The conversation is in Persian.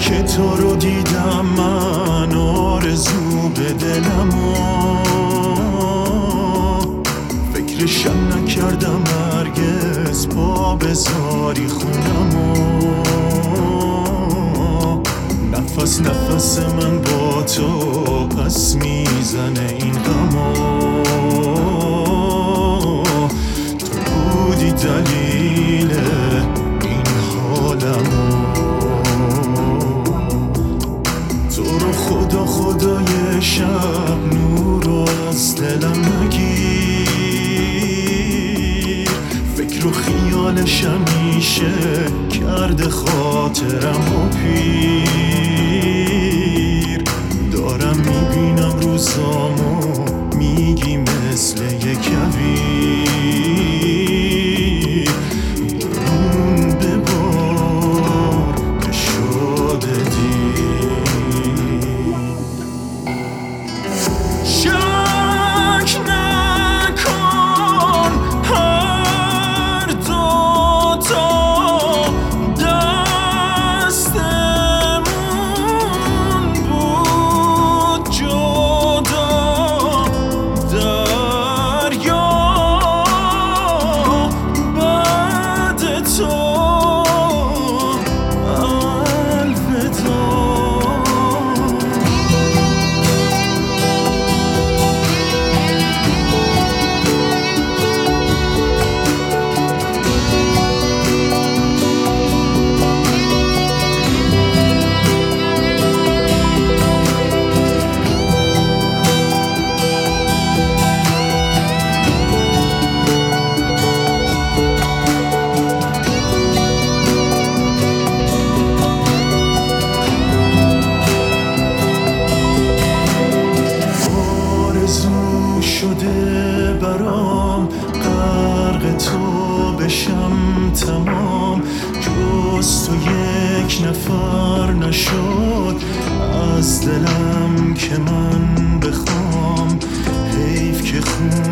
که تو رو دیدم من آرزو به دلم فکرشم نکردم هرگز پا بذاری خونم نفس نفس من با تو پس میزنه این غما تو بودی دلیل این حالمو تو رو خدا خدای شب نور از دلم نگیر فکر و خیالش همیشه کرده خاطرم و پیر دارم میبینم روزامو میگی مثل یک کویر برون ببار که شده دیر شک نکن هر دوتا دستمون بود جدا دریا بعد تو الوداع شده برام غرق تو بشم تمام جز تو یک نفر نشد از دلم که من بخوام حیف که خون